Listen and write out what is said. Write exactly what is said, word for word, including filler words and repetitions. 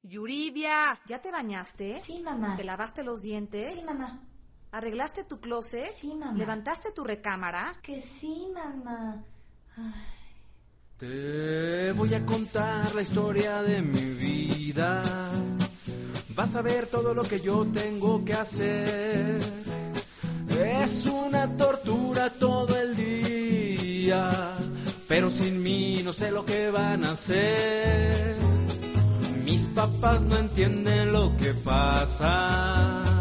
Yuridia, ¿ya te bañaste? Sí, mamá. ¿Te lavaste los dientes? Sí, mamá. ¿Arreglaste tu closet? Sí, mamá. ¿Levantaste tu recámara? Que sí, mamá. Ay. Te voy a contar la historia de mi vida. Vas a ver todo lo que yo tengo que hacer. Es una tortura todo el día, pero sin mí no sé lo que van a hacer. Mis papás no entienden lo que pasa.